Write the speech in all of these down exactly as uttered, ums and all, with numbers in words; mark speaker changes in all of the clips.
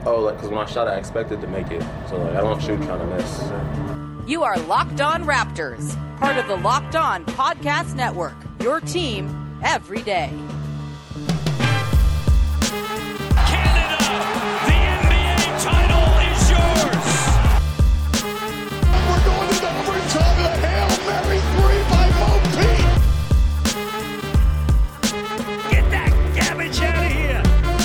Speaker 1: Oh, like, because when I shot, I expected to make it. So, like, I don't shoot trying to miss.
Speaker 2: You are Locked On Raptors, part of the Locked On Podcast Network, your team every day.
Speaker 3: Canada, the N B A title is yours.
Speaker 4: We're going to the overtime of the Hail Mary three by Mo Pete.
Speaker 3: Get that garbage out of here.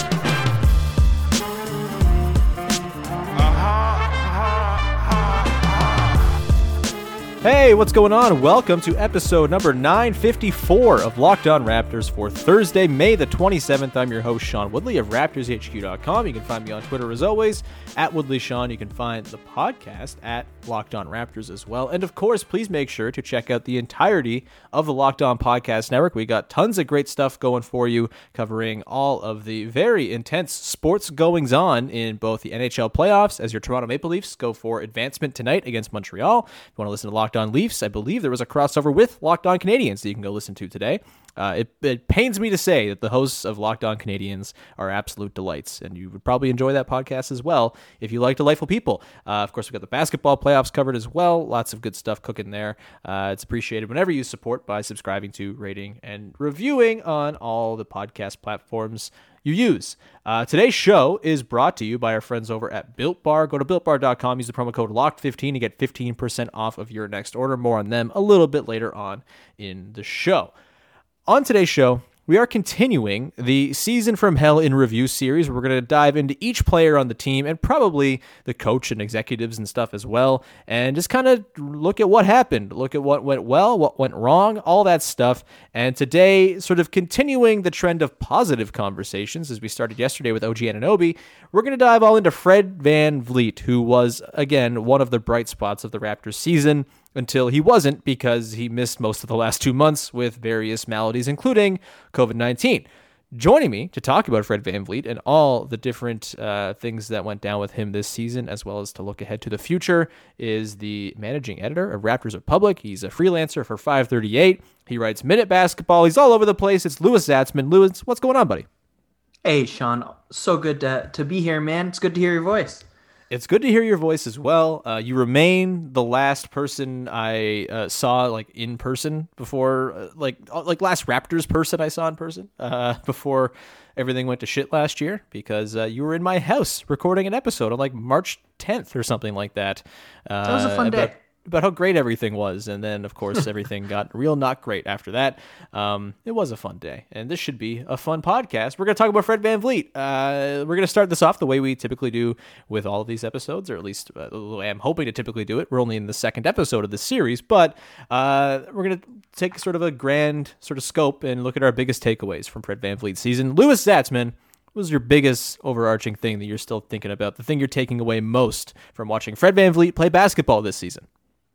Speaker 5: Hey, what's going on? Welcome to episode number nine fifty-four of Locked On Raptors for Thursday, May the twenty-seventh. I'm your host, Sean Woodley of Raptors H Q dot com. You can find me on Twitter as always, at WoodleySean. You can find the podcast at Locked On Raptors as well. And of course, please make sure to check out the entirety of the Locked On Podcast Network. We got tons of great stuff going for you, covering all of the very intense sports goings on in both the N H L playoffs as your Toronto Maple Leafs go for advancement tonight against Montreal. If you want to listen to Locked On Leafs, I believe there was a crossover with Locked On Canadiens that you can go listen to today. Uh, it, it pains me to say that the hosts of Locked On Canadiens are absolute delights, and you would probably enjoy that podcast as well if you like delightful people. Uh, of course, we've got the basketball playoffs covered as well. Lots of good stuff cooking there. Uh, it's appreciated whenever you support by subscribing to, rating, and reviewing on all the podcast platforms you use. Uh, today's show is brought to you by our friends over at Built Bar. Go to built bar dot com, use the promo code locked fifteen to get fifteen percent off of your next order. More on them a little bit later on in the show. On today's show, we are continuing the Season from Hell in Review series. We're going to dive into each player on the team and probably the coach and executives and stuff as well, and just kind of look at what happened, look at what went well, what went wrong, all that stuff. And today, sort of continuing the trend of positive conversations as we started yesterday with O G Anunoby, we're going to dive all into Fred VanVleet, who was, again, one of the bright spots of the Raptors season, until he wasn't, because he missed most of the last two months with various maladies, including covid nineteen. Joining me to talk about Fred VanVleet and all the different uh, things that went down with him this season, as well as to look ahead to the future, is the managing editor of Raptors Republic. He's a freelancer for five thirty-eight. He writes Minute Basketball. He's all over the place. It's Louis Zatzman. Louis, what's going on, buddy?
Speaker 6: Hey, Sean. So good to, to be here, man. It's good to hear your voice.
Speaker 5: It's good to hear your voice as well. Uh, you remain the last person I uh, saw like in person before, uh, like like last Raptors person I saw in person uh, before everything went to shit last year, because uh, you were in my house recording an episode on like March tenth or something like that. Uh,
Speaker 6: that was a fun
Speaker 5: about,
Speaker 6: day.
Speaker 5: About how great everything was, and then of course everything got real not great after that. Um, it was a fun day, and this should be a fun podcast. We're going to talk about Fred VanVleet. Uh, we're going to start this off the way we typically do with all of these episodes, or at least uh, the way I'm hoping to typically do it. We're only in the second episode of this series, but uh, we're going to take sort of a grand sort of scope and look at our biggest takeaways from Fred VanVleet's season. Louis Zatzman, what was your biggest overarching thing that you're still thinking about, the thing you're taking away most from watching Fred VanVleet play basketball this season?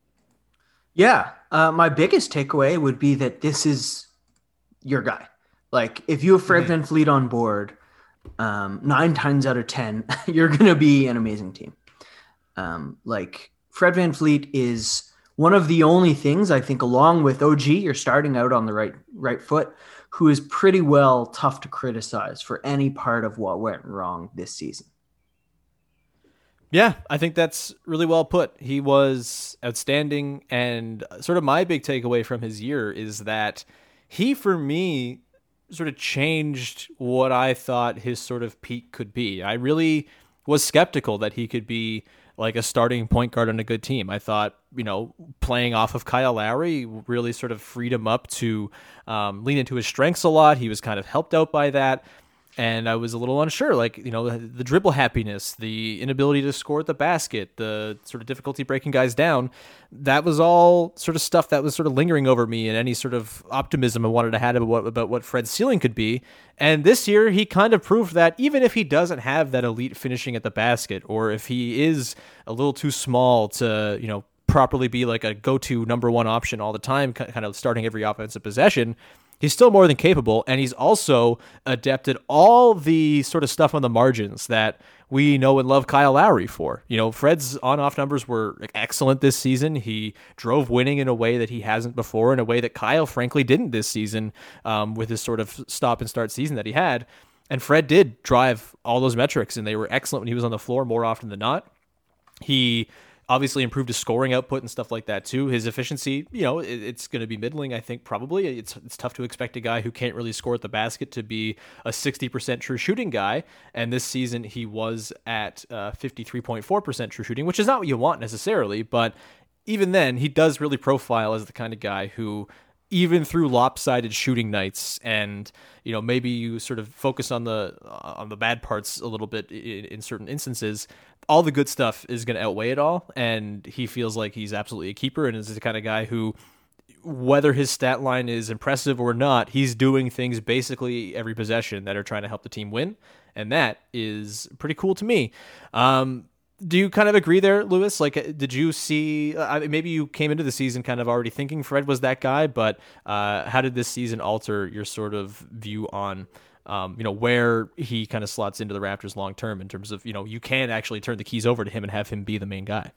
Speaker 6: Yeah, uh, my biggest takeaway would be that this is your guy. Like, if you have Fred mm-hmm. VanVleet on board, um, nine times out of ten, you're going to be an amazing team. Um, like, Fred VanVleet is one of the only things, I think, along with O G, you're starting out on the right right foot, who is pretty well tough to criticize for any part of what went wrong this season.
Speaker 5: Yeah, I think that's really well put. He was outstanding, and sort of my big takeaway from his year is that he, for me, sort of changed what I thought his sort of peak could be. I really was skeptical that he could be like a starting point guard on a good team. I thought, you know, playing off of Kyle Lowry really sort of freed him up to um, lean into his strengths a lot. He was kind of helped out by that. And I was a little unsure, like, you know, the dribble happiness, the inability to score at the basket, the sort of difficulty breaking guys down. That was all sort of stuff that was sort of lingering over me, and any sort of optimism I wanted to have about what, about what Fred's ceiling could be. And this year, he kind of proved that even if he doesn't have that elite finishing at the basket, or if he is a little too small to, you know, properly be like a go-to number one option all the time, kind of starting every offensive possession, he's still more than capable, and he's also adept at all the sort of stuff on the margins that we know and love Kyle Lowry for. You know, Fred's on-off numbers were excellent this season. He drove winning in a way that he hasn't before, in a way that Kyle, frankly, didn't this season um, with his sort of stop-and-start season that he had. And Fred did drive all those metrics, and they were excellent when he was on the floor more often than not. He obviously improved his scoring output and stuff like that too. His efficiency, you know, it, it's going to be middling, I think, probably. It's it's tough to expect a guy who can't really score at the basket to be a sixty percent true shooting guy. And this season he was at uh, fifty-three point four percent true shooting, which is not what you want necessarily. But even then, he does really profile as the kind of guy who, even through lopsided shooting nights, and you know maybe you sort of focus on the on the bad parts a little bit in, in certain instances, all the good stuff is going to outweigh it all, and he feels like he's absolutely a keeper and is the kind of guy who, whether his stat line is impressive or not, he's doing things basically every possession that are trying to help the team win, and that is pretty cool to me. Um, Do you kind of agree there, Lewis? Like, did you see, uh, maybe you came into the season kind of already thinking Fred was that guy, but uh, how did this season alter your sort of view on, um, you know, where he kind of slots into the Raptors long-term in terms of, you know, you can actually turn the keys over to him and have him be the main guy?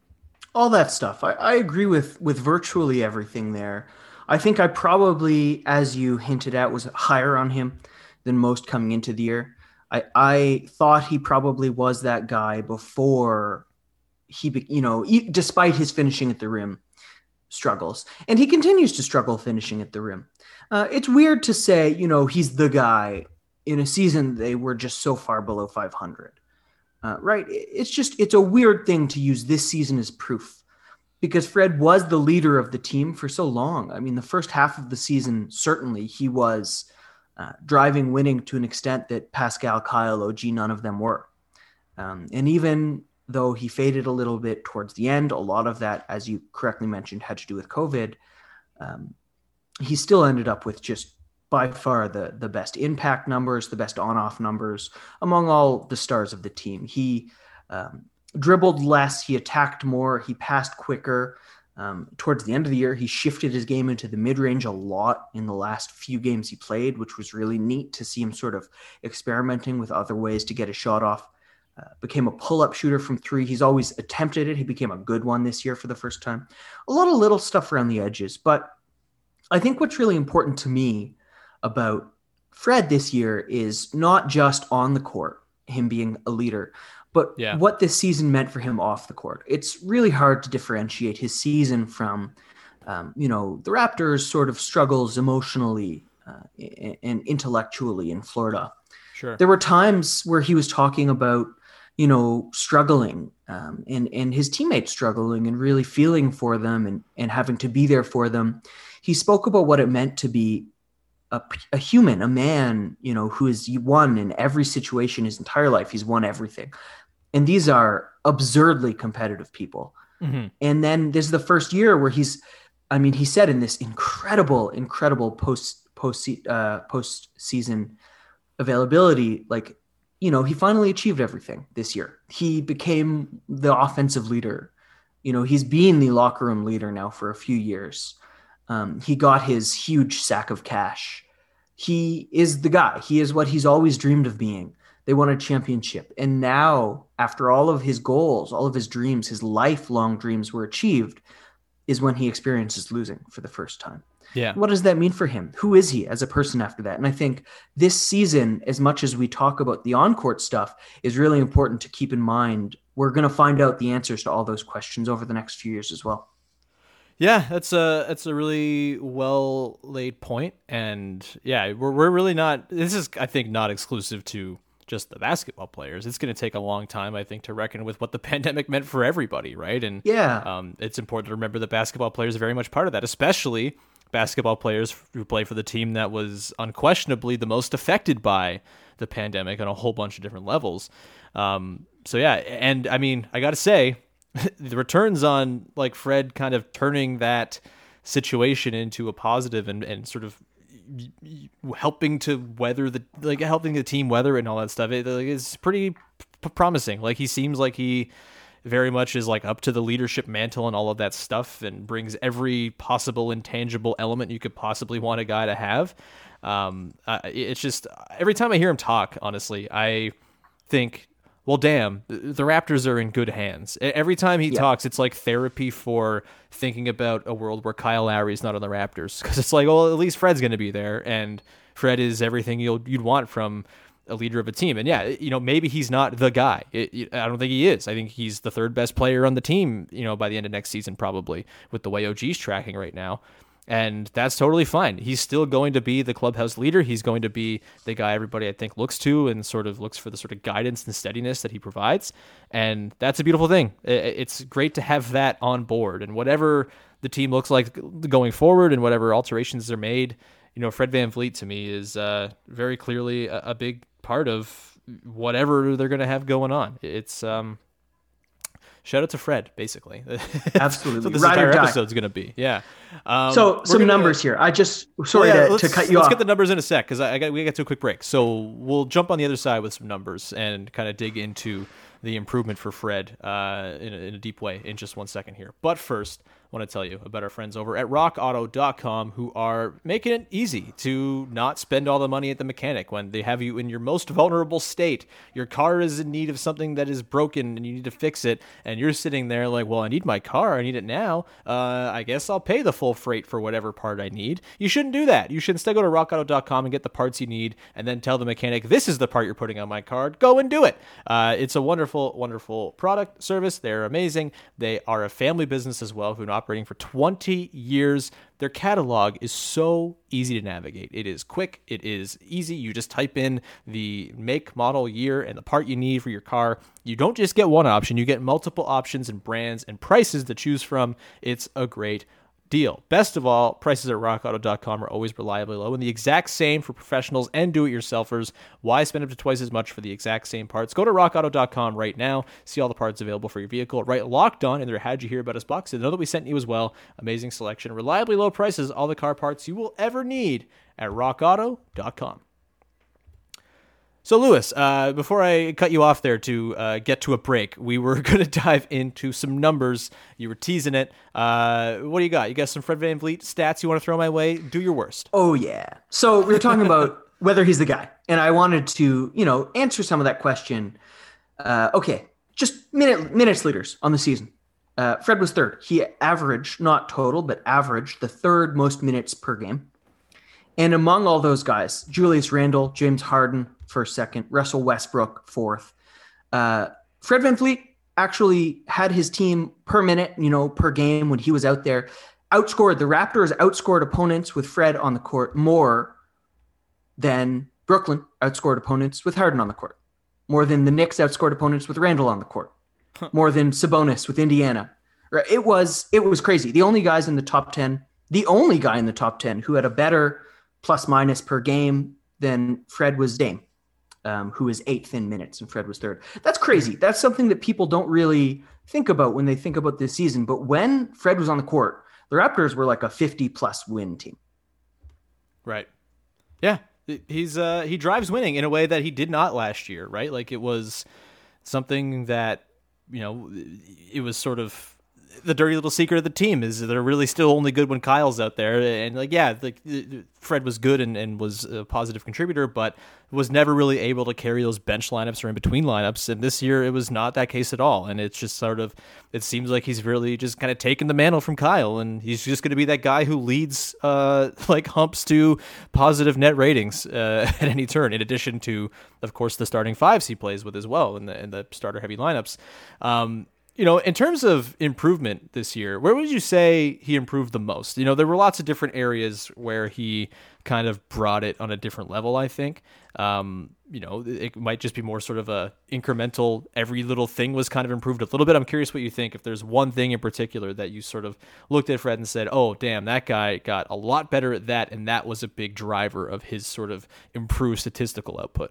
Speaker 6: All that stuff. I, I agree with, with virtually everything there. I think I probably, as you hinted at, was higher on him than most coming into the year. I, I thought he probably was that guy before he, you know, despite his finishing at the rim struggles. And he continues to struggle finishing at the rim. Uh, it's weird to say, you know, he's the guy in a season they were just so far below five hundred. Uh, right? It's just, it's a weird thing to use this season as proof, because Fred was the leader of the team for so long. I mean, the first half of the season, certainly he was Uh, driving, winning to an extent that Pascal, Kyle, O G, none of them were. Um, and even though he faded a little bit towards the end, a lot of that, as you correctly mentioned, had to do with COVID. Um, he still ended up with just by far the, the best impact numbers, the best on-off numbers among all the stars of the team. He um, dribbled less, he attacked more, he passed quicker. Um, towards the end of the year, he shifted his game into the mid-range a lot in the last few games he played, which was really neat to see him sort of experimenting with other ways to get a shot off. Uh, became a pull-up shooter from three. He's always attempted it. He became a good one this year for the first time. A lot of little stuff around the edges. But I think what's really important to me about Fred this year is not just on the court, him being a leader, but yeah. what this season meant for him off the court. It's really hard to differentiate his season from, um, you know, the Raptors' sort of struggles emotionally uh, and intellectually in Florida.
Speaker 5: Sure.
Speaker 6: There were times where he was talking about, you know, struggling um, and, and his teammates struggling and really feeling for them and, and having to be there for them. He spoke about what it meant to be a, a human, a man, you know, who has won in every situation his entire life. He's won everything. And these are absurdly competitive people. Mm-hmm. And then this is the first year where he's, I mean, he said in this incredible, incredible post, post, uh, post season availability, like, you know, he finally achieved everything this year. He became the offensive leader. You know, he's been the locker room leader now for a few years. Um, he got his huge sack of cash. He is the guy. He is what he's always dreamed of being. They won a championship. And now, after all of his goals, all of his dreams, his lifelong dreams were achieved, is when he experiences losing for the first time.
Speaker 5: Yeah.
Speaker 6: What does that mean for him? Who is he as a person after that? And I think this season, as much as we talk about the on-court stuff, is really important to keep in mind. We're going to find out the answers to all those questions over the next few years as well.
Speaker 5: Yeah, that's a that's a really well laid point. And yeah, we're we're really not, this is, I think, not exclusive to just the basketball players. It's going to take a long time, I think, to reckon with what the pandemic meant for everybody, right? And
Speaker 6: yeah,
Speaker 5: um, it's important to remember that basketball players are very much part of that, especially basketball players who play for the team that was unquestionably the most affected by the pandemic on a whole bunch of different levels. Um, so yeah, and I mean, I got to say, the returns on like Fred kind of turning that situation into a positive and, and sort of helping to weather the like helping the team weather and all that stuff, it like, is pretty p- promising. Like he seems like he very much is like up to the leadership mantle and all of that stuff and brings every possible intangible element you could possibly want a guy to have. Um, uh, it's just every time I hear him talk, honestly, I think, well, damn, the Raptors are in good hands. Every time he yeah. talks, it's like therapy for thinking about a world where Kyle Lowry is not on the Raptors. Because it's like, well, at least Fred's going to be there. And Fred is everything you'll, you'd want from a leader of a team. And yeah, you know, maybe he's not the guy. It, it, I don't think he is. I think he's the third best player on the team, you know, by the end of next season, probably, with the way O G's tracking right now. And that's totally fine. He's still going to be the clubhouse leader. He's going to be the guy everybody, I think, looks to and sort of looks for the sort of guidance and steadiness that he provides. And that's a beautiful thing. It's great to have that on board. And whatever the team looks like going forward and whatever alterations are made, you know, Fred VanVleet to me is uh, very clearly a, a big part of whatever they're going to have going on. It's um, shout out to Fred, basically.
Speaker 6: Absolutely.
Speaker 5: So this
Speaker 6: Ride or
Speaker 5: entire
Speaker 6: die.
Speaker 5: episode's going to be. Yeah. Um,
Speaker 6: so some
Speaker 5: gonna,
Speaker 6: numbers here. I just, sorry
Speaker 5: well, yeah,
Speaker 6: to, to cut you
Speaker 5: let's
Speaker 6: off.
Speaker 5: Let's get the numbers in a sec because I, I got we got to a quick break. So we'll jump on the other side with some numbers and kind of dig into the improvement for Fred uh, in, a, in a deep way in just one second here. But first, I want to tell you about our friends over at rock auto dot com who are making it easy to not spend all the money at the mechanic when they have you in your most vulnerable state. Your car is in need of something that is broken and you need to fix it, and you're sitting there like, well, I need my car. I need it now. Uh, I guess I'll pay the full freight for whatever part I need. You shouldn't do that. You should instead go to rock auto dot com and get the parts you need and then tell the mechanic, this is the part you're putting on my car. Go and do it. Uh, it's a wonderful, wonderful product service. They're amazing. They are a family business as well who've been operating for twenty years. Their catalog is so easy to navigate. It is quick. It is easy. You just type in the make, model, year, and the part you need for your car. You don't just get one option. You get multiple options and brands and prices to choose from. It's a great deal. Best of all, prices at rock auto dot com are always reliably low and the exact same for professionals and do-it-yourselfers. Why spend up to twice as much for the exact same parts? Go to rock auto dot com right now. See all the parts available for your vehicle. Right, locked on in their How'd You Hear About Us box. They know that we sent you as well. Amazing selection, reliably low prices, all the car parts you will ever need at rock auto dot com. So, Lewis, uh, before I cut you off there to uh, get to a break, we were going to dive into some numbers. You were teasing it. Uh, what do you got? You got some Fred VanVleet stats you want to throw my way? Do your worst.
Speaker 6: Oh, yeah. So we were talking about whether he's the guy. And I wanted to, you know, answer some of that question. Uh, okay, just minute minutes leaders on the season. Uh, Fred was third. He averaged, not total, but averaged the third most minutes per game. And among all those guys, Julius Randle, James Harden, first, second, Russell Westbrook, fourth. Uh, Fred VanVleet actually had his team per minute, you know, per game when he was out there, outscored, the Raptors outscored opponents with Fred on the court more than Brooklyn outscored opponents with Harden on the court, more than the Knicks outscored opponents with Randle on the court, more than Sabonis with Indiana. It was, it was crazy. The only guys in the top ten, the only guy in the top ten who had a better plus minus per game than Fred was Dame. Um, who is eighth in minutes and Fred was third. That's crazy. That's something that people don't really think about when they think about this season. But when Fred was on the court, the Raptors were like a fifty plus win team.
Speaker 5: Right. Yeah. He's uh, he drives winning in a way that he did not last year, right? Like it was something that, you know, it was sort of the dirty little secret of the team is they're really still only good when Kyle's out there. And like, yeah, like Fred was good and, and was a positive contributor, but was never really able to carry those bench lineups or in between lineups. And this year it was not that case at all. And it's just sort of, it seems like he's really just kind of taken the mantle from Kyle, and he's just going to be that guy who leads uh, like humps to positive net ratings uh, at any turn, in addition to, of course, the starting fives he plays with as well in the, in the starter heavy lineups. Um, You know, in terms of improvement this year, where would you say he improved the most? You know, there were lots of different areas where he kind of brought it on a different level, I think. Um, you know, it might just be more sort of a incremental, every little thing was kind of improved a little bit. I'm curious what you think, if there's one thing in particular that you sort of looked at Fred and said, oh, damn, that guy got a lot better at that, and that was a big driver of his sort of improved statistical output.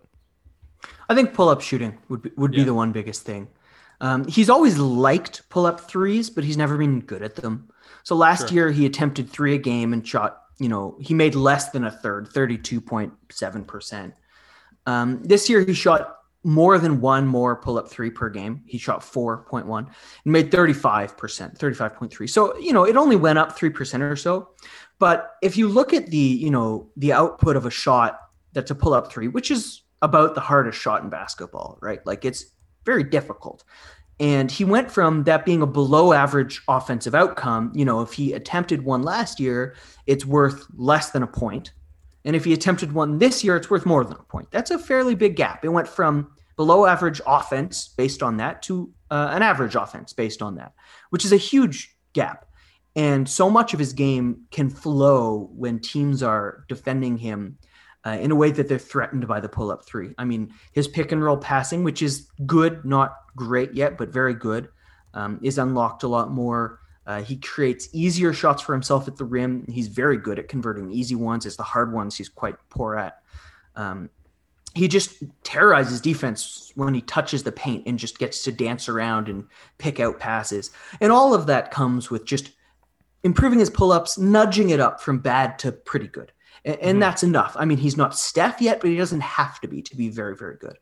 Speaker 6: I think pull-up shooting would be, would
Speaker 5: Yeah.
Speaker 6: be the one biggest thing. Um, he's always liked pull-up threes, but he's never been good at them. So last
Speaker 5: Sure.
Speaker 6: year he attempted three a game and shot, you know, he made less than a third, thirty-two point seven percent. Um, this year he shot more than one more pull-up three per game. He shot four point one and made thirty-five percent, thirty-five point three. So, you know, it only went up three percent or so. But if you look at the, you know, the output of a shot that's a pull-up three, which is about the hardest shot in basketball, right? Like it's very difficult. And he went from that being a below average offensive outcome. You know, if he attempted one last year, it's worth less than a point. And if he attempted one this year, it's worth more than a point. That's a fairly big gap. It went from below average offense based on that to uh, an average offense based on that, which is a huge gap. And so much of his game can flow when teams are defending him uh, in a way that they're threatened by the pull-up three. I mean, his pick and roll passing, which is good, not great yet, but very good, um, is unlocked a lot more. Uh, he creates easier shots for himself at the rim. He's very good at converting easy ones. It's the hard ones he's quite poor at. Um, he just terrorizes defense when he touches the paint and just gets to dance around and pick out passes. And all of that comes with just improving his pull-ups, nudging it up from bad to pretty good. And, and mm-hmm. that's enough. I mean, he's not Steph yet, but he doesn't have to be to be very, very good.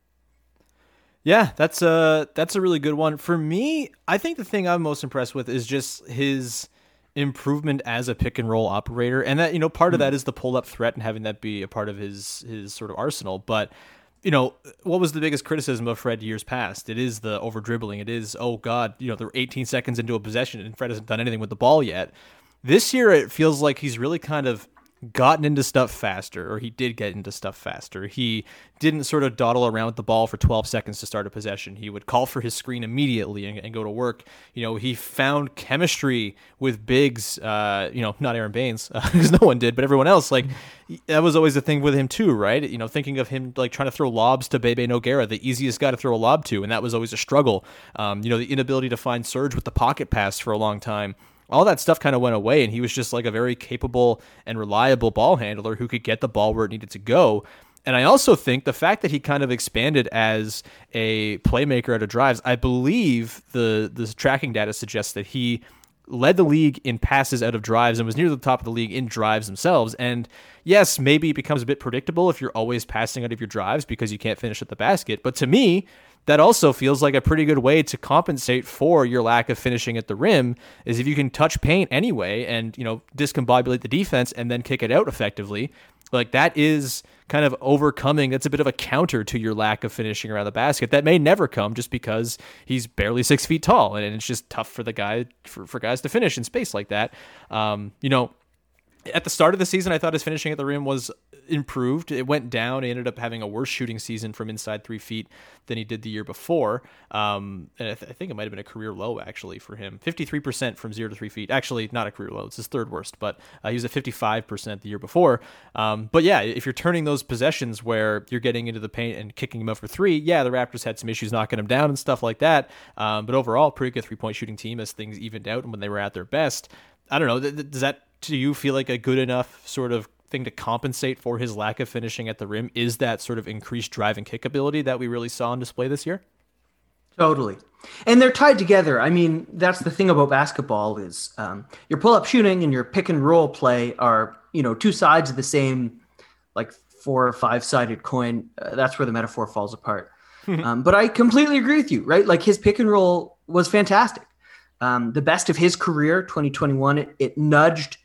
Speaker 5: Yeah, that's a, that's a really good one. For me, I think the thing I'm most impressed with is just his improvement as a pick and roll operator. And that, you know, part mm-hmm. of that is the pull up threat and having that be a part of his, his sort of arsenal. But, you know, what was the biggest criticism of Fred years past? It is the over dribbling. It is, oh God, you know, they're eighteen seconds into a possession and Fred hasn't done anything with the ball yet. This year, it feels like he's really kind of gotten into stuff faster, or he did get into stuff faster. He didn't sort of dawdle around with the ball for twelve seconds to start a possession. He would call for his screen immediately and, and go to work. You know, he found chemistry with bigs, uh, you know, not Aaron Baines, because uh, no one did, but everyone else. Like, that was always the thing with him too, right? You know, thinking of him like trying to throw lobs to Bebe Nogueira, the easiest guy to throw a lob to, and that was always a struggle. Um, you know, the inability to find Serge with the pocket pass for a long time. All that stuff kind of went away, and he was just like a very capable and reliable ball handler who could get the ball where it needed to go. And I also think the fact that he kind of expanded as a playmaker out of drives, I believe the, the tracking data suggests that he led the league in passes out of drives and was near the top of the league in drives themselves. And yes, maybe it becomes a bit predictable if you're always passing out of your drives because you can't finish at the basket. But to me, that also feels like a pretty good way to compensate for your lack of finishing at the rim, is if you can touch paint anyway and, you know, discombobulate the defense and then kick it out effectively. Like, that is kind of overcoming. That's a bit of a counter to your lack of finishing around the basket that may never come just because he's barely six feet tall. And it's just tough for the guy, for, for guys to finish in space like that. Um, you know, at the start of the season, I thought his finishing at the rim was improved. It went down. He ended up having a worse shooting season from inside three feet than he did the year before. Um, and I, th- I think it might have been a career low, actually, for him. fifty-three percent from zero to three feet. Actually, not a career low. It's his third worst, but uh, he was at fifty-five percent the year before. Um, but yeah, if you're turning those possessions where you're getting into the paint and kicking him out for three, yeah, the Raptors had some issues knocking him down and stuff like that. Um, but overall, pretty good three-point shooting team as things evened out and when they were at their best. I don't know. Th- th- does that, do you feel like a good enough sort of thing to compensate for his lack of finishing at the rim? Is that sort of increased drive and kick ability that we really saw on display this year?
Speaker 6: Totally. And they're tied together. I mean, that's the thing about basketball is um, your pull-up shooting and your pick and roll play are, you know, two sides of the same, like four or five-sided coin. Uh, that's where the metaphor falls apart. um, but I completely agree with you, right? Like, his pick and roll was fantastic. Um, the best of his career, twenty twenty-one, it, it nudged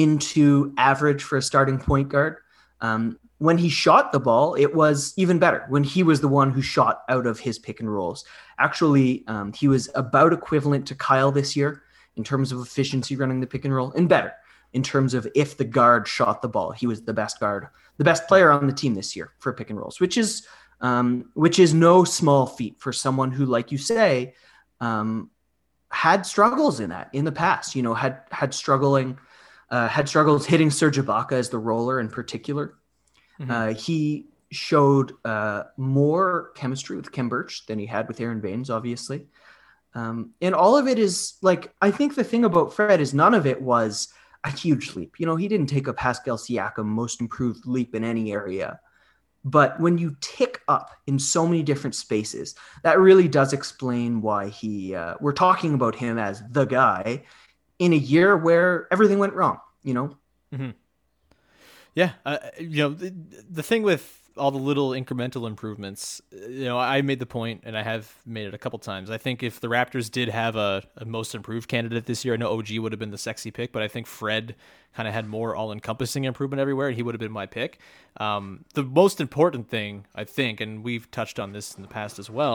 Speaker 6: into average for a starting point guard. Um, when he shot the ball, it was even better when he was the one who shot out of his pick and rolls. Actually, um, he was about equivalent to Kyle this year in terms of efficiency running the pick and roll, and better in terms of if the guard shot the ball. He was the best guard, the best player on the team this year for pick and rolls, which is um, which is no small feat for someone who, like you say, um, had struggles in that in the past. You know, had had struggling. Uh, had struggles hitting Serge Ibaka as the roller in particular. Mm-hmm. Uh, he showed uh, more chemistry with Khem Birch than he had with Aaron Baines, obviously. Um, and all of it is like, I think the thing about Fred is none of it was a huge leap. You know, he didn't take a Pascal Siakam most improved leap in any area. But when you tick up in so many different spaces, that really does explain why he, uh, we're talking about him as the guy in a year where everything went wrong, you know?
Speaker 5: Mm-hmm. Yeah. Uh, you know, the, the thing with all the little incremental improvements, you know, I made the point, and I have made it a couple times. I think if the Raptors did have a, a most improved candidate this year, I know O G would have been the sexy pick, but I think Fred kind of had more all-encompassing improvement everywhere, and he would have been my pick. Um, the most important thing, I think, and we've touched on this in the past as well,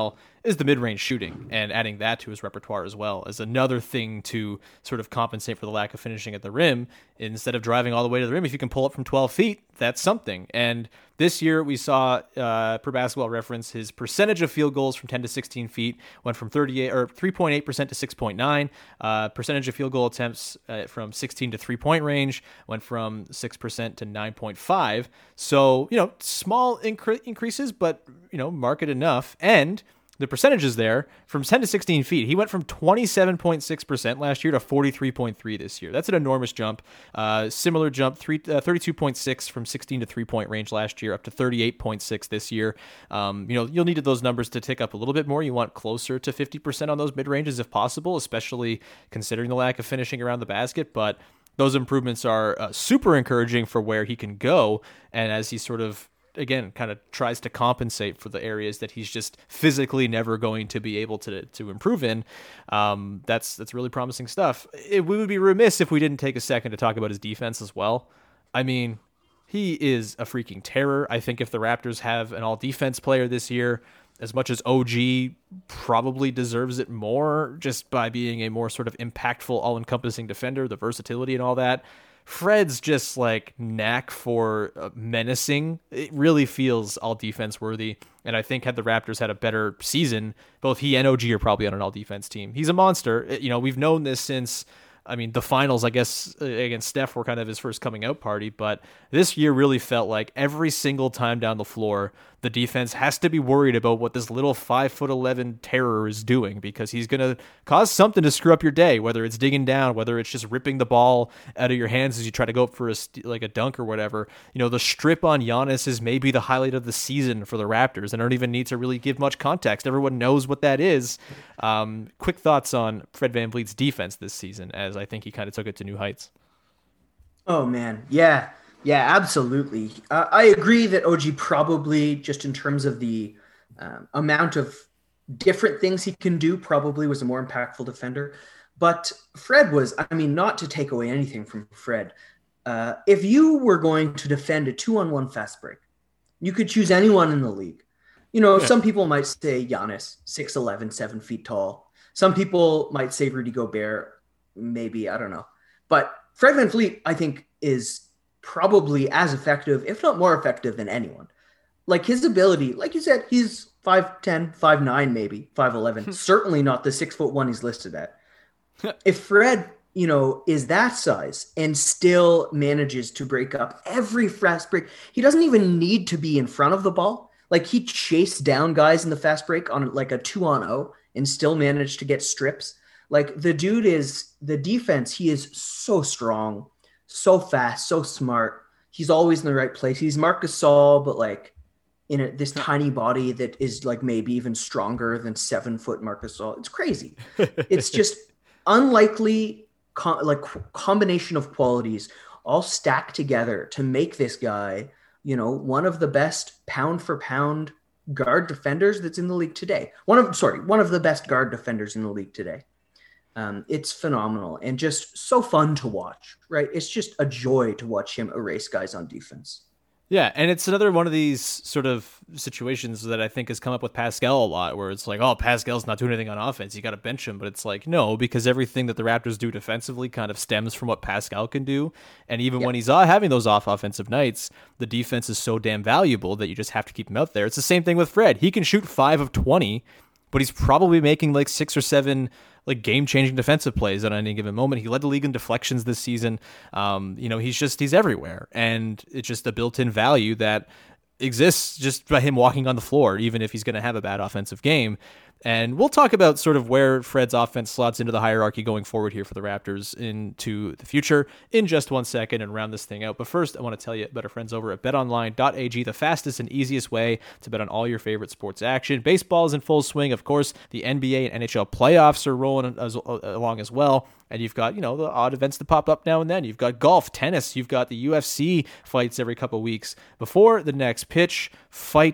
Speaker 5: is the mid-range shooting, and adding that to his repertoire as well is another thing to sort of compensate for the lack of finishing at the rim. Instead of driving all the way to the rim, if you can pull up from twelve feet, that's something. And this year we saw, uh, per Basketball Reference, his percentage of field goals from ten to sixteen feet went from thirty-eight or three point eight percent to six point nine. Uh, percentage of field goal attempts uh, from sixteen to three point range went from six percent to nine point five. So, you know, small incre- increases, but, you know, marked enough. And the percentages there from ten to sixteen feet, he went from twenty-seven point six percent last year to forty-three point three this year. That's an enormous jump. Uh, similar jump, three, uh, thirty-two point six from sixteen to three point range last year, up to thirty-eight point six this year. Um, you know, you'll need those numbers to tick up a little bit more. You want closer to fifty percent on those mid ranges if possible, especially considering the lack of finishing around the basket. But those improvements are uh, super encouraging for where he can go. And as he sort of, again, kind of tries to compensate for the areas that he's just physically never going to be able to to improve in. Um, that's that's really promising stuff. It, we would be remiss if we didn't take a second to talk about his defense as well. I mean, he is a freaking terror. I think if the Raptors have an all-defense player this year, as much as O G probably deserves it more just by being a more sort of impactful, all-encompassing defender, the versatility and all that, Fred's just like knack for uh, menacing. It really feels all defense worthy. And I think had the Raptors had a better season, both he and O G are probably on an all defense team. He's a monster. You know, we've known this since, I mean, the finals, I guess, against Steph were kind of his first coming out party, but this year really felt like every single time down the floor, the defense has to be worried about what this little five foot eleven terror is doing, because he's going to cause something to screw up your day, whether it's digging down, whether it's just ripping the ball out of your hands as you try to go up for a like a dunk or whatever. You know, the strip on Giannis is maybe the highlight of the season for the Raptors, and I don't even need to really give much context. Everyone knows what that is. Um, quick thoughts on Fred VanVleet's defense this season, as I think he kind of took it to new heights.
Speaker 6: Oh, man. Yeah. Yeah, absolutely. Uh, I agree that O G probably, just in terms of the um, amount of different things he can do, probably was a more impactful defender. But Fred was, I mean, not to take away anything from Fred. Uh, if you were going to defend a two-on-one fast break, you could choose anyone in the league. You know, yeah. Some people might say Giannis, six eleven, seven feet tall. Some people might say Rudy Gobert, maybe, I don't know. But Fred VanVleet, I think, is probably as effective, if not more effective than anyone. Like his ability, like you said, he's five ten, five nine, maybe five eleven, certainly not the six foot one he's listed at. If Fred, you know, is that size and still manages to break up every fast break, he doesn't even need to be in front of the ball. Like he chased down guys in the fast break on like a two on oh and still managed to get strips. Like the dude is, the defense, he is so strong, so fast, so smart. He's always in the right place. He's Marc Gasol, but like in a, this tiny body that is like maybe even stronger than seven foot Marc Gasol. It's crazy. It's just unlikely, com- like combination of qualities all stacked together to make this guy, you know, one of the best pound for pound guard defenders that's in the league today. One of, sorry, one of the best guard defenders in the league today. Um, it's phenomenal and just so fun to watch, right? It's just a joy to watch him erase guys on defense.
Speaker 5: Yeah, and it's another one of these sort of situations that I think has come up with Pascal a lot, where it's like, oh, Pascal's not doing anything on offense, you got to bench him. But it's like, no, because everything that the Raptors do defensively kind of stems from what Pascal can do. And even yep. when he's uh, having those off offensive nights, the defense is so damn valuable that you just have to keep him out there. It's the same thing with Fred. He can shoot five of twenty, but he's probably making like six or seven like game-changing defensive plays at any given moment. He led the league in deflections this season. Um, you know, he's just, he's everywhere. And it's just a built-in value that exists just by him walking on the floor, even if he's going to have a bad offensive game. And we'll talk about sort of where Fred's offense slots into the hierarchy going forward here for the Raptors into the future in just one second and round this thing out. But first, I want to tell you about our friends over at bet online dot a g, the fastest and easiest way to bet on all your favorite sports action. Baseball is in full swing. Of course, the N B A and N H L playoffs are rolling as, uh, along as well. And you've got, you know, the odd events that pop up now and then. You've got golf, tennis. You've got the U F C fights every couple of weeks. Before the next pitch, fight,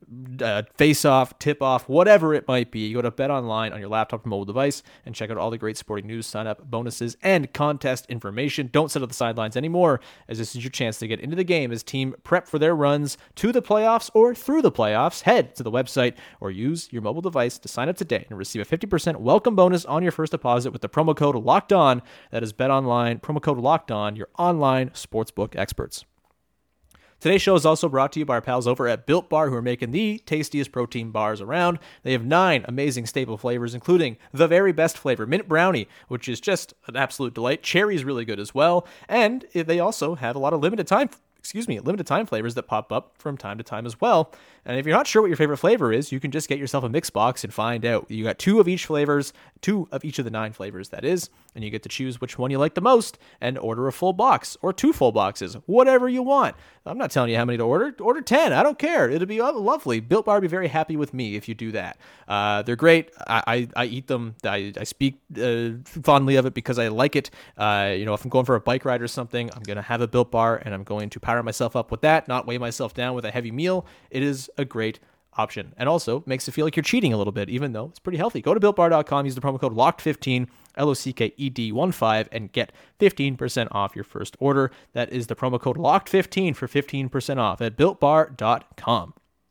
Speaker 5: uh, face-off, tip-off, whatever it might be. You go to BetOnline on your laptop or mobile device and check out all the great sporting news, sign-up bonuses, and contest information. Don't sit at the sidelines anymore, as this is your chance to get into the game as team prep for their runs to the playoffs or through the playoffs. Head to the website or use your mobile device to sign up today and receive a fifty percent welcome bonus on your first deposit with the promo code LOCKEDON. That is BetOnline, promo code LOCKEDON, your online sportsbook experts. Today's show is also brought to you by our pals over at Built Bar, who are making the tastiest protein bars around. They have nine amazing staple flavors, including the very best flavor, Mint Brownie, which is just an absolute delight. Cherry is really good as well. And they also have a lot of limited time excuse me, limited time flavors that pop up from time to time as well. And if you're not sure what your favorite flavor is, you can just get yourself a mix box and find out. You got two of each flavors, two of each of the nine flavors, that is, and you get to choose which one you like the most and order a full box or two full boxes, whatever you want. I'm not telling you how many to order. Order ten. I don't care. It'll be lovely. Built Bar will be very happy with me if you do that. Uh, they're great. I, I, I eat them. I, I speak uh, fondly of it because I like it. Uh, you know, if I'm going for a bike ride or something, I'm going to have a Built Bar and I'm going to power myself up with that, not weigh myself down with a heavy meal. It is a great option, and also makes it feel like you're cheating a little bit, even though it's pretty healthy. Go to built bar dot com, use the promo code locked fifteen, L O C K E D one five, and get fifteen percent off your first order. That is the promo code locked fifteen for fifteen percent off at built bar dot com.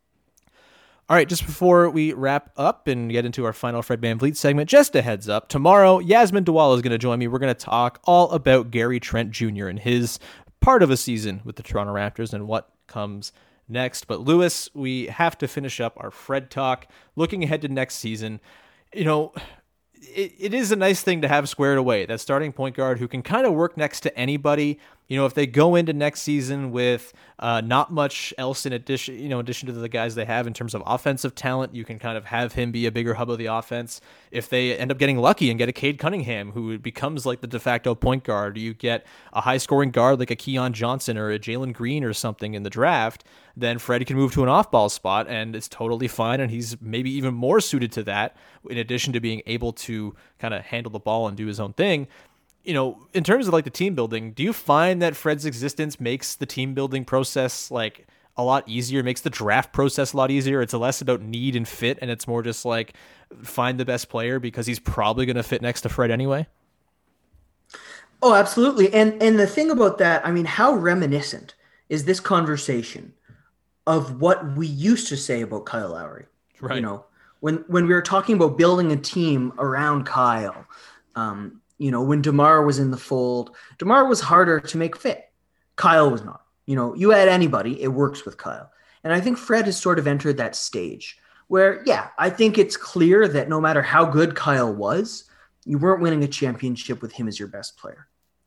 Speaker 5: All right, just before we wrap up and get into our final Fred VanVleet segment, just a heads up. Tomorrow, Yasmin Dewala is going to join me. We're going to talk all about Gary Trent Junior and his part of a season with the Toronto Raptors and what comes next. But Lewis, we have to finish up our Fred talk. Looking ahead to next season, you know, it, it is a nice thing to have squared away, that starting point guard who can kind of work next to anybody. You know, if they go into next season with uh, not much else in addition, you know, addition to the guys they have in terms of offensive talent, you can kind of have him be a bigger hub of the offense. If they end up getting lucky and get a Cade Cunningham, who becomes like the de facto point guard, you get a high scoring guard like a Keon Johnson or a Jalen Green or something in the draft, then Fred can move to an off-ball spot and it's totally fine. And he's maybe even more suited to that, in addition to being able to kind of handle the ball and do his own thing. You know, in terms of like the team building, do you find that Fred's existence makes the team building process like a lot easier, makes the draft process a lot easier? It's less about need and fit, and it's more just like find the best player because he's probably going to fit next to Fred anyway?
Speaker 6: Oh, absolutely. And and the thing about that, I mean, how reminiscent is this conversation of what we used to say about Kyle Lowry?
Speaker 5: Right.
Speaker 6: You know, when, when we were talking about building a team around Kyle, um, you know, when DeMar was in the fold, DeMar was harder to make fit. Kyle was not. You know, you add anybody, it works with Kyle. And I think Fred has sort of entered that stage where, yeah, I think it's clear that no matter how good Kyle was, you weren't winning a championship with him as your best player.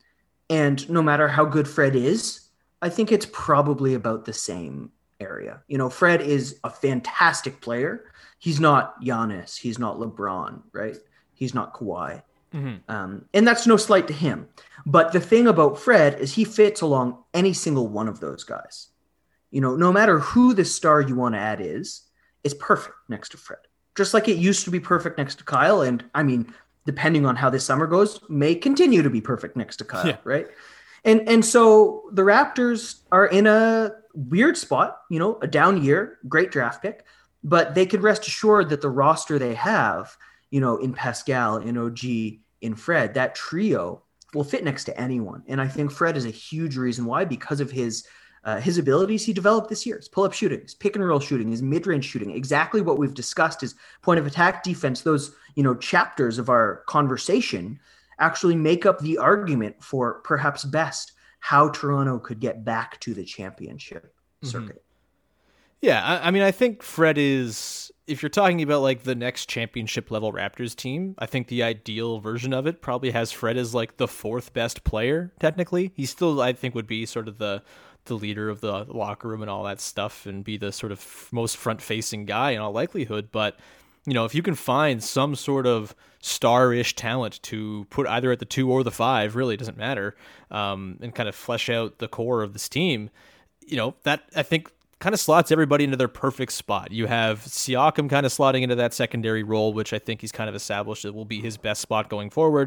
Speaker 6: And no matter how good Fred is, I think it's probably about the same area. You know, Fred is a fantastic player. He's not Giannis. He's not LeBron, right? He's not Kawhi. Mm-hmm. Um, and that's no slight to him. But the thing about Fred is he fits along any single one of those guys. You know, no matter who the star you want to add is, it's perfect next to Fred. Just like it used to be perfect next to Kyle. And I mean, depending on how this summer goes, may continue to be perfect next to Kyle, yeah. Right? And and so the Raptors are in a weird spot, you know, a down year, great draft pick, but they can rest assured that the roster they have, you know, in Pascal, in O G, in Fred, that trio will fit next to anyone. And I think Fred is a huge reason why, because of his uh, his abilities he developed this year, his pull-up shooting, his pick and roll shooting, his mid-range shooting, exactly what we've discussed, his point of attack defense, those, you know, chapters of our conversation actually make up the argument for perhaps best how Toronto could get back to the championship circuit. Mm-hmm.
Speaker 5: Yeah, I, I mean, I think Fred is, if you're talking about like the next championship level Raptors team, I think the ideal version of it probably has Fred as like the fourth best player. Technically, he still, I think, would be sort of the the leader of the locker room and all that stuff, and be the sort of most front facing guy in all likelihood. But you know, if you can find some sort of star-ish talent to put either at the two or the five, really it doesn't matter, um, and kind of flesh out the core of this team, you know, that I think kind of slots everybody into their perfect spot. You have Siakam kind of slotting into that secondary role, which I think he's kind of established it will be his best spot going forward.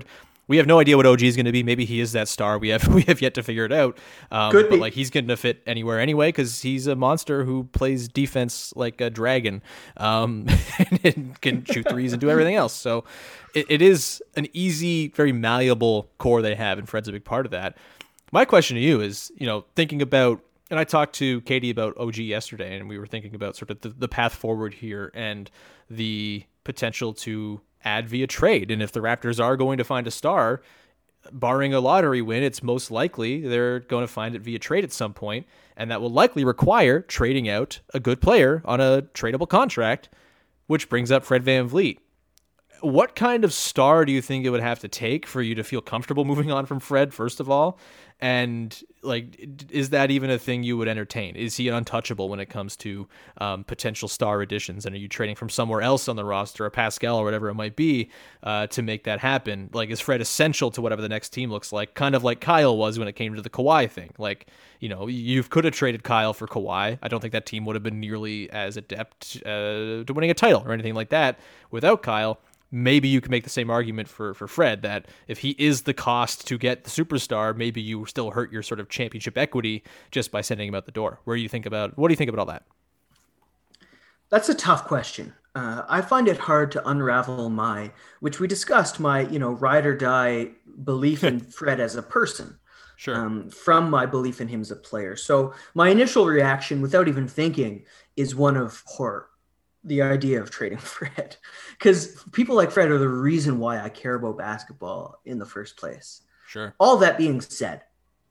Speaker 5: We have no idea what O G is going to be. Maybe he is that star. We have we have yet to figure it out. Um,
Speaker 6: Could
Speaker 5: but
Speaker 6: be.
Speaker 5: like he's going to fit anywhere anyway because he's a monster who plays defense like a dragon, um, and can shoot threes and do everything else. So it, it is an easy, very malleable core they have, and Fred's a big part of that. My question to you is, you know, thinking about, and I talked to Katie about O G yesterday, and we were thinking about sort of the, the path forward here and the potential to add via trade. And if the Raptors are going to find a star, barring a lottery win, it's most likely they're going to find it via trade at some point, and that will likely require trading out a good player on a tradable contract, which brings up Fred VanVleet. What kind of star do you think it would have to take for you to feel comfortable moving on from Fred, first of all? And like, is that even a thing you would entertain? Is he untouchable when it comes to um, potential star additions? And are you trading from somewhere else on the roster, a Pascal or whatever it might be, uh, to make that happen? Like, is Fred essential to whatever the next team looks like? Kind of like Kyle was when it came to the Kawhi thing. Like, you know, you could have traded Kyle for Kawhi. I don't think that team would have been nearly as adept uh, to winning a title or anything like that without Kyle. Maybe you can make the same argument for, for Fred, that if he is the cost to get the superstar, maybe you still hurt your sort of championship equity just by sending him out the door. Where do you think about, what do you think about all that?
Speaker 6: That's a tough question. Uh, I find it hard to unravel my, which we discussed, my, you know, ride or die belief in Fred as a person.
Speaker 5: Sure.
Speaker 6: Um, from my belief in him as a player. So my initial reaction, without even thinking, is one of horror. The idea of trading Fred, because people like Fred are the reason why I care about basketball in the first place.
Speaker 5: Sure.
Speaker 6: All that being said,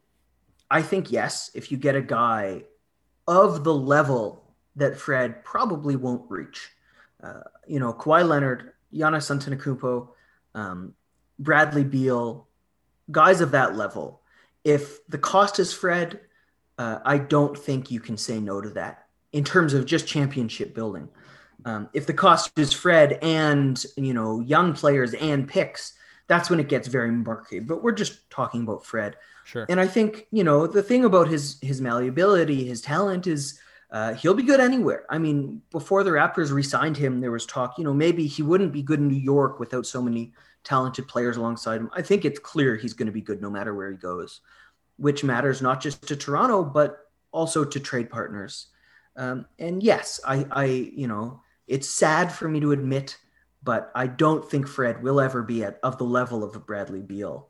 Speaker 6: I think, yes, if you get a guy of the level that Fred probably won't reach, uh, you know, Kawhi Leonard, Giannis Antetokounmpo, um, Bradley Beal, guys of that level, if the cost is Fred, uh, I don't think you can say no to that in terms of just championship building. Um, if the cost is Fred and, you know, young players and picks, that's when it gets very murky. But we're just talking about Fred.
Speaker 5: Sure.
Speaker 6: And I think, you know, the thing about his his malleability, his talent is uh, he'll be good anywhere. I mean, before the Raptors re-signed him, there was talk, you know, maybe he wouldn't be good in New York without so many talented players alongside him. I think it's clear he's going to be good no matter where he goes, which matters not just to Toronto, but also to trade partners. Um, and yes, I, I, you know, it's sad for me to admit, but I don't think Fred will ever be at of the level of a Bradley Beal.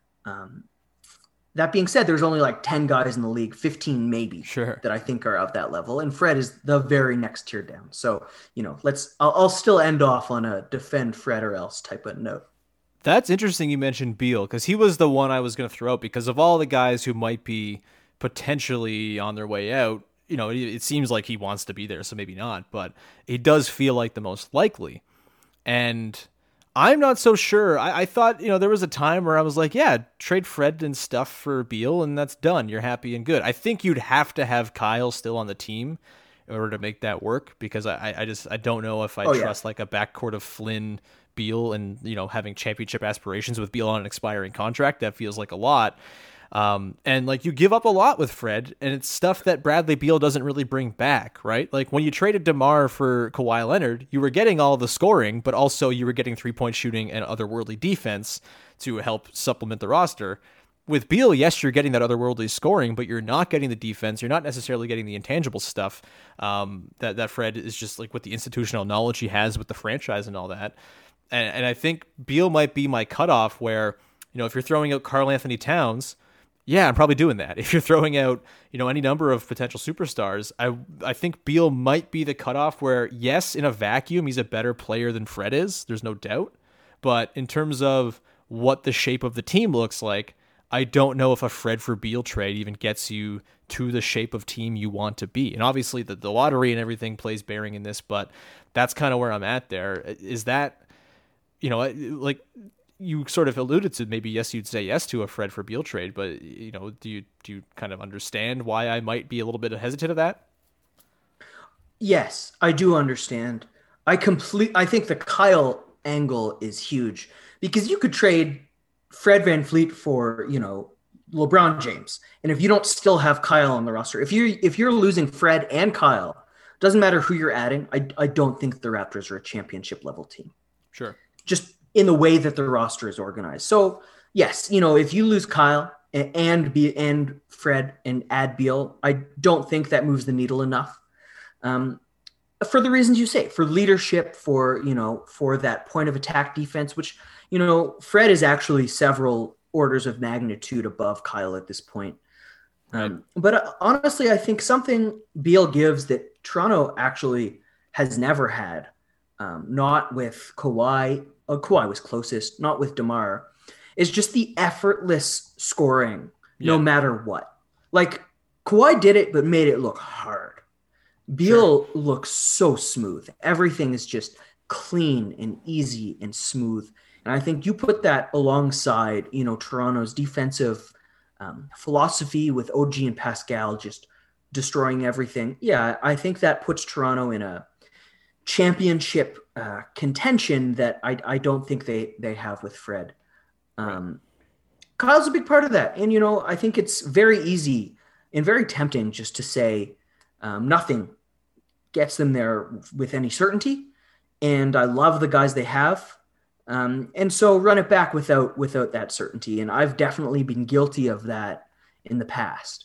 Speaker 6: Um, that being said, there's only like ten guys in the league, fifteen maybe,
Speaker 5: Sure.
Speaker 6: that I think are of that level, and Fred is the very next tier down. So, you know, let's. I'll, I'll still end off on a defend Fred or else type of note.
Speaker 5: That's interesting you mentioned Beal, because he was the one I was going to throw out because of all the guys who might be potentially on their way out. You know, it, it seems like he wants to be there, so maybe not, but he does feel like the most likely. And I'm not so sure. I, I thought, you know, there was a time where I was like, yeah, trade Fred and stuff for Beal, and that's done. You're happy and good. I think you'd have to have Kyle still on the team in order to make that work, because I, I just I don't know if I
Speaker 6: Oh, yeah.
Speaker 5: trust like a backcourt of Flynn, Beal, and, you know, having championship aspirations with Beal on an expiring contract. That feels like a lot. Um, and like you give up a lot with Fred, and it's stuff that Bradley Beal doesn't really bring back, right? Like when you traded DeMar for Kawhi Leonard, you were getting all the scoring, but also you were getting three point shooting and otherworldly defense to help supplement the roster. With Beal, yes, you're getting that otherworldly scoring, but you're not getting the defense. You're not necessarily getting the intangible stuff um, that, that Fred is just like with the institutional knowledge he has with the franchise and all that. And, and I think Beal might be my cutoff where, you know, if you're throwing out Karl Anthony Towns, yeah, I'm probably doing that. If you're throwing out, you know, any number of potential superstars, I I think Beal might be the cutoff where, yes, in a vacuum, he's a better player than Fred is. There's no doubt. But in terms of what the shape of the team looks like, I don't know if a Fred for Beal trade even gets you to the shape of team you want to be. And obviously the, the lottery and everything plays bearing in this, but that's kind of where I'm at there. Is that, you know, like... You sort of alluded to maybe, yes, you'd say yes to a Fred for Beal trade, but, you know, do you do you kind of understand why I might be a little bit hesitant of that?
Speaker 6: Yes, I do understand. I complete. I think the Kyle angle is huge because you could trade Fred VanVleet for, you know, LeBron James, and if you don't still have Kyle on the roster, if you if you're losing Fred and Kyle, doesn't matter who you're adding. I I don't think the Raptors are a championship level team.
Speaker 5: Sure.
Speaker 6: Just in the way that the roster is organized. So, yes, you know, if you lose Kyle and be and Fred and add Beal, I don't think that moves the needle enough. Um, for the reasons you say, for leadership, for, you know, for that point of attack defense, which, you know, Fred is actually several orders of magnitude above Kyle at this point. Um, but uh, honestly, I think something Beal gives that Toronto actually has never had, um, not with Kawhi, uh, Kawhi was closest, not with DeMar, is just the effortless scoring, yeah. no matter what. Like, Kawhi did it, but made it look hard. Beal sure. looks so smooth. Everything is just clean and easy and smooth. And I think you put that alongside, you know, Toronto's defensive um, philosophy with O G and Pascal just destroying everything. Yeah, I think that puts Toronto in a championship uh, contention that I, I don't think they, they have with Fred. Um, Kyle's a big part of that. And, you know, I think it's very easy and very tempting just to say um, nothing gets them there with any certainty. And I love the guys they have. Um, and so run it back without, without that certainty. And I've definitely been guilty of that in the past.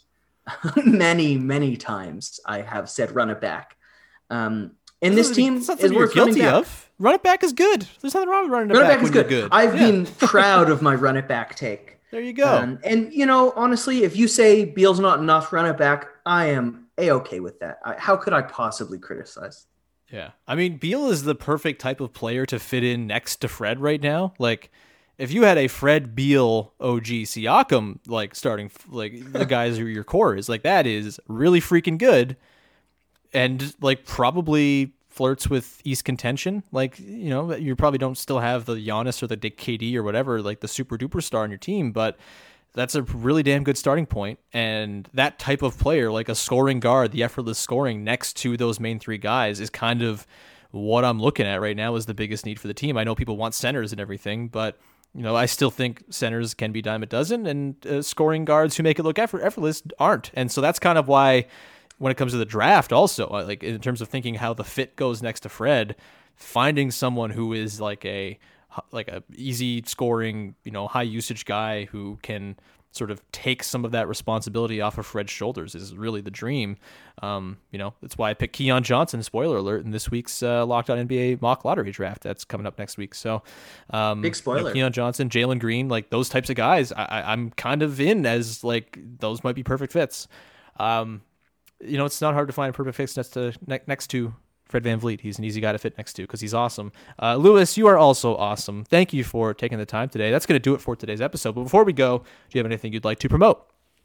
Speaker 6: many, many times I have said, run it back. Um, and this team is worth guilty
Speaker 5: of. Run it back is good. There's nothing wrong with running it
Speaker 6: run
Speaker 5: back.
Speaker 6: Run it back is good. good. I've yeah. been proud of my run it back take.
Speaker 5: There you go.
Speaker 6: Um, and, you know, honestly, if you say Beal's not enough, run it back, I am A-okay with that. I, how could I possibly criticize?
Speaker 5: Yeah. I mean, Beal is the perfect type of player to fit in next to Fred right now. Like, if you had a Fred, Beal, O G, Siakam, like, starting, like, the guys who are your core is, like, that is really freaking good. And, like, probably flirts with East contention. Like, you know, you probably don't still have the Giannis or the K D or whatever, like, the super duper star on your team, but that's a really damn good starting point. And that type of player, like a scoring guard, the effortless scoring next to those main three guys, is kind of what I'm looking at right now is the biggest need for the team. I know people want centers and everything, but, you know, I still think centers can be dime a dozen, and uh, scoring guards who make it look effort- effortless aren't. And so that's kind of why when it comes to the draft also, like in terms of thinking how the fit goes next to Fred, finding someone who is like a like a easy scoring, you know, high usage guy who can sort of take some of that responsibility off of Fred's shoulders is really the dream. Um, you know, that's why I picked Keon Johnson, spoiler alert, in this week's uh, Locked On N B A mock lottery draft that's coming up next week. So um,
Speaker 6: big spoiler.
Speaker 5: You know, Keon Johnson, Jalen Green, like those types of guys, I, I, I'm kind of in as like those might be perfect fits. Um, you know, it's not hard to find a perfect fix next to ne- next to Fred VanVleet. He's an easy guy to fit next to because he's awesome. Uh, Lewis, you are also awesome. Thank you for taking the time today. That's going to do it for today's episode. But before we go, do you have anything you'd like to promote?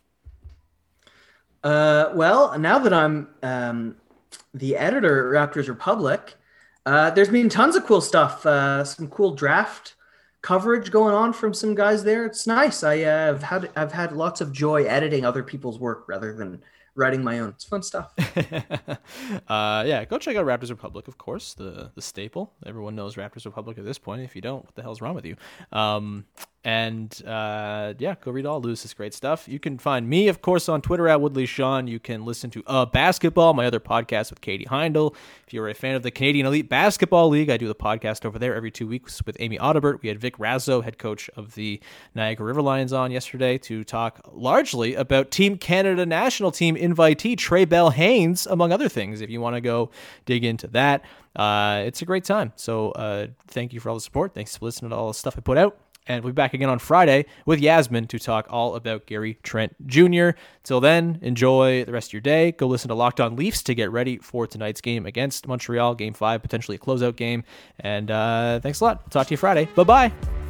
Speaker 6: Uh, well, now that I'm um, the editor at Raptors Republic, uh, there's been tons of cool stuff. Uh, some cool draft coverage going on from some guys there. It's nice. I, uh, I've had I've had lots of joy editing other people's work rather than writing my own. It's fun stuff.
Speaker 5: uh, yeah, go check out Raptors Republic, of course, the the staple. Everyone knows Raptors Republic at this point. If you don't, what the hell's wrong with you? Um, and uh, yeah, go read all Lewis's great stuff. You can find me, of course, on Twitter at Woodley Sean. You can listen to uh, Basketball, my other podcast with Katie Heindel. If you're a fan of the Canadian Elite Basketball League, I do the podcast over there every two weeks with Amy Audibert. We had Vic Razzo, head coach of the Niagara River Lions, on yesterday to talk largely about Team Canada national team invitee Trey Bell Haynes, among other things, if you want to go dig into that. Uh, it's a great time. So uh, thank you for all the support. Thanks for listening to all the stuff I put out. And we'll be back again on Friday with Yasmin to talk all about Gary Trent Junior Till then, enjoy the rest of your day. Go listen to Locked On Leafs to get ready for tonight's game against Montreal, Game five, potentially a closeout game. And uh, thanks a lot. Talk to you Friday. Bye-bye.